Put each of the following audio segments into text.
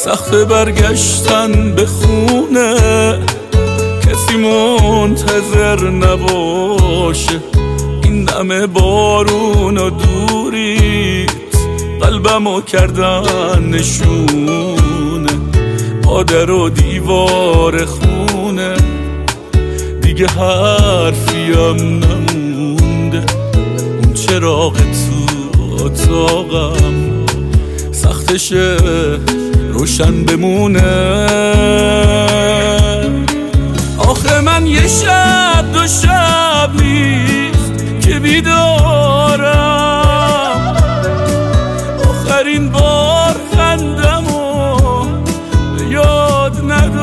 سخت برگشتن به خونه، کسی منتظر نباشه. این همه بارون و دوریت قلبمو کردن نشونه، پادر و دیوار خونه، دیگه حرفیم نمونده. اون چراغ تو اتاقم سختشه روشن بمونه. آخه من یه شب دو شب نیست که بیدارم، آخرین بار خندمو یاد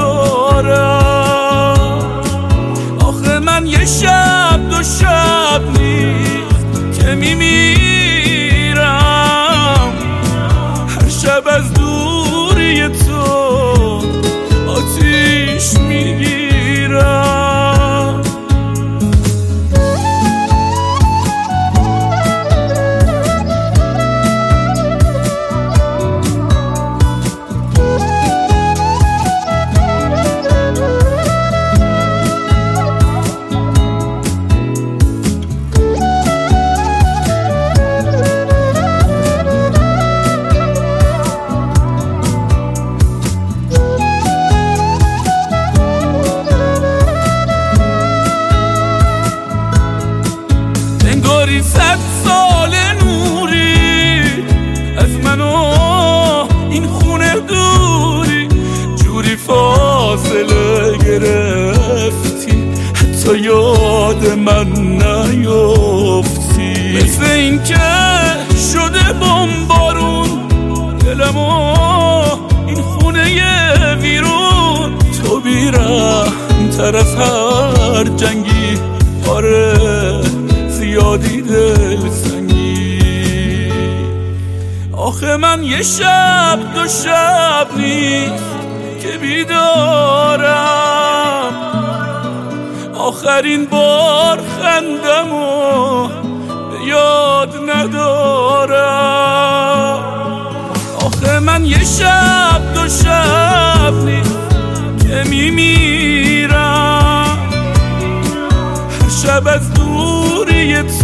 ندارم. آخه من یه شب دو شب نیست که میمیرم، هر شب از دوری تو آتیش میگیرم. انگاری 100 سال نوری از من و این خونه دوری، جوری فاصله گرفتی حتی یاد من نیفتی. مثل این که شده بمبارون دلمو این خونه ویرون، تو بیرحم تر از هر جنگی، آره زیادی دل سنگی. آخه من یه شب دو شب نیست که بیدارم، آخرین بار خندمو یاد ندارم. آخه من یه شب دو شب نیست که میمیرم، هر شب از دوری